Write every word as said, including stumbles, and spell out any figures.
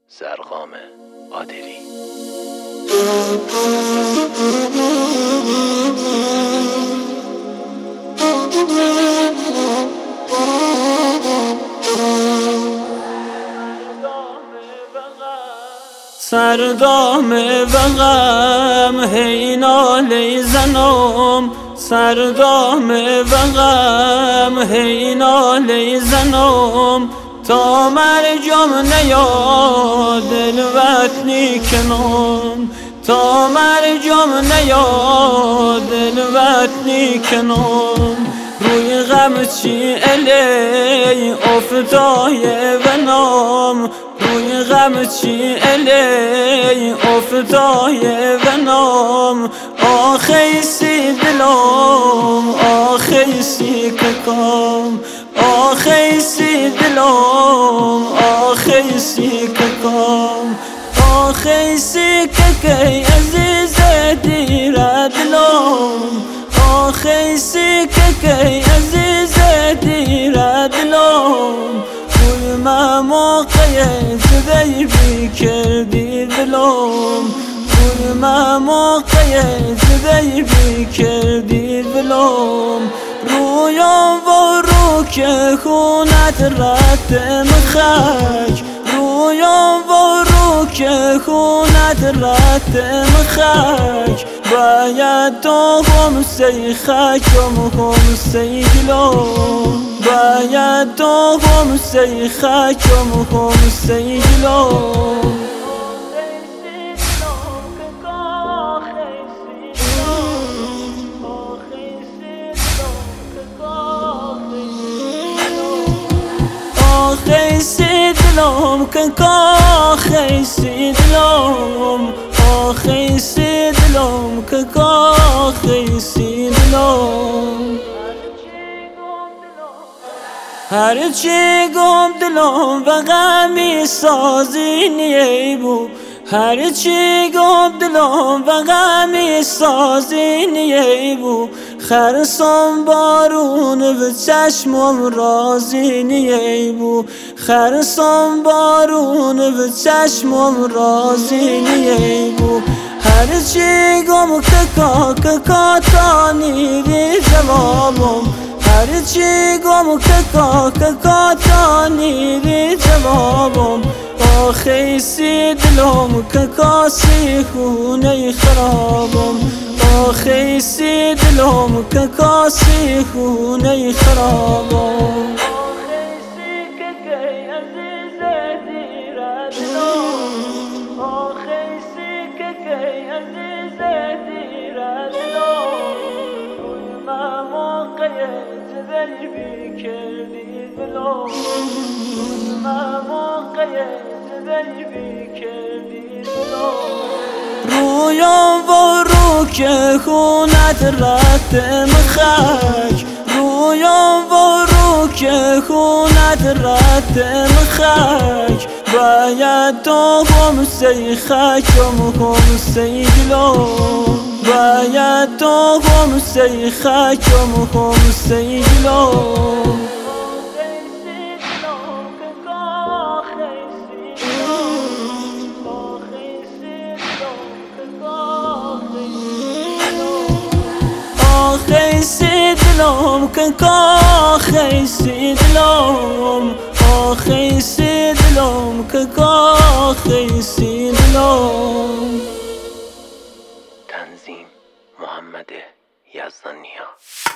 زرقام قادری. سردام و غم هی ناله زنم، سردام و غم هی ناله زنم، تا مرجم نیا دل وطنی کنم، تا مرجم نیا دل وطنی کنم. روی غم چی الی افتای و نام، روی غم چی الی افتای و نام. آخیسی دلم آخیسی ککام، آخیسی دلم آخیسی ککام، آخیسی ککی عزیز دیره دلم، آخیسی ککی عزیز دیره دلم. روی ما موقع زدی کردی دلم، روی ما موقع زدی کردی دلم. رویام و رو که خونت رتم خاک، رویام و رو که خونت رتم خاک. باید تو خمسی خاکم خمسی دلم، باید تو خمسی خاکم خمسی دلم. آخیسی دلم ککا خیسی دلم، آخیسی دلم ککا خیسی دلم. هرچی گم دلم و غمی سازی نیه بو، هرچی گم دلم و غمی سازی نیه بو. خرسان بارون و چشمم رازی نیه بو، خرسان بارون و چشمم رازی نیه بو. هرچی گم ککا ککا تا نیری جوابم، هرچی گم ککا ککا تا نیری جوابم. آخیسی دلم ککا سی خونه خرابم، آخیسی دلم ککا سی خونه خرابم. آخیسی ککی عزیز دیره دلم، آخیسی ککی عزیز دیره دلم. روی ما موقع زدی بی کردی دلم، روی ما موقع زدی بی کردی دلم. رویام و رو که خونت رتم خاک، رویام و رو که خونت رتم خاک. باید تو خمسی خاکم خمسی دلم، باید تو خمسی خاکم خمسی دلم. آخیسی دلم ککا خیسی دلم، آخیسی دلم ککا خیسی دلم. تنظیم محمد یزدانیا.